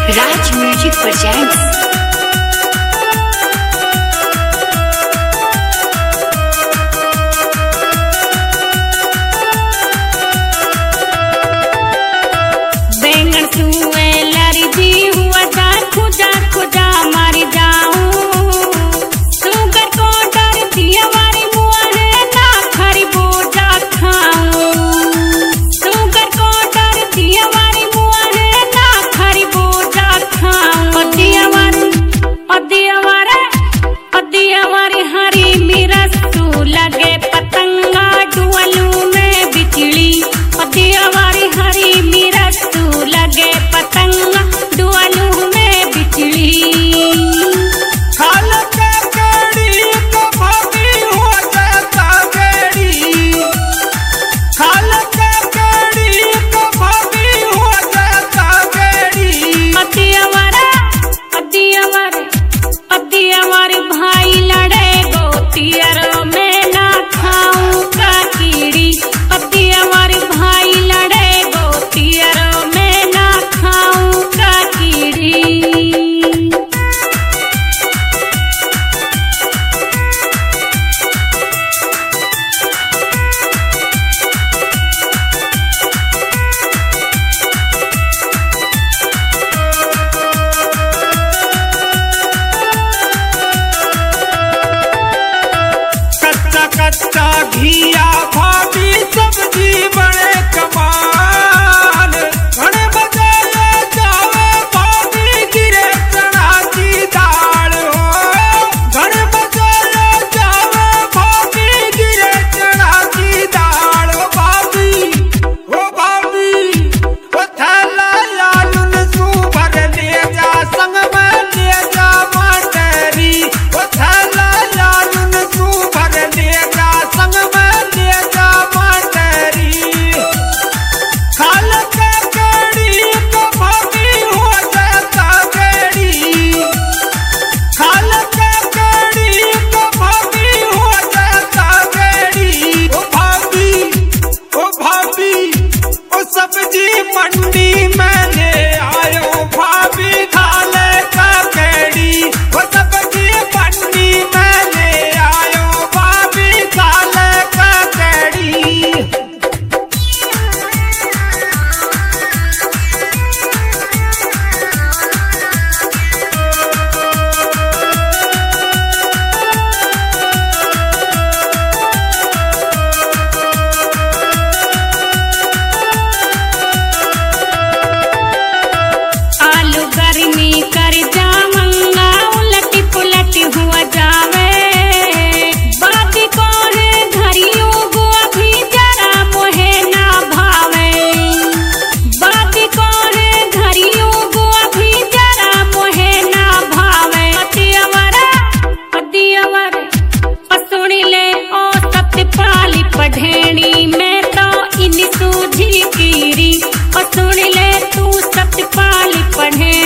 राज music presents. कच्चा घिया भाभी सब्जी बड़े कमाल घने बजाए जावे भाभी गिरे चना की दाल हो घने बजाए जावे भाभी गिरे चना की दाल हो भाभी वो थैला लालुन सू भर ले जा संग में ले जा मटरी वो थैला लालुन सू भर ले संग में ले जा मटरी खाल के केड़ी को भाभी हो जाता बेड़ी खाल के केड़ी को भाभी हो जाता बेड़ी ओ भाभी ओ सब्जी मंडी में ले आयो भाभी खाले का केड़ी ओ सब्जी मंडी में ले आयो भाभी खाले का केड़ी आलू गर्मी कर जा मंगा उलटी पुलटी हुआ जावे बाती कोहे घरियों गो अभी जरा मोहे ना भावे बाती कोहे घरियों गो अभी जरा मोहे ना भावे अदियवर सुनी ले ओ सतपाली पढ़ेणी में तो इन सूझी कीरी सुन ले तू सतपाली पढ़े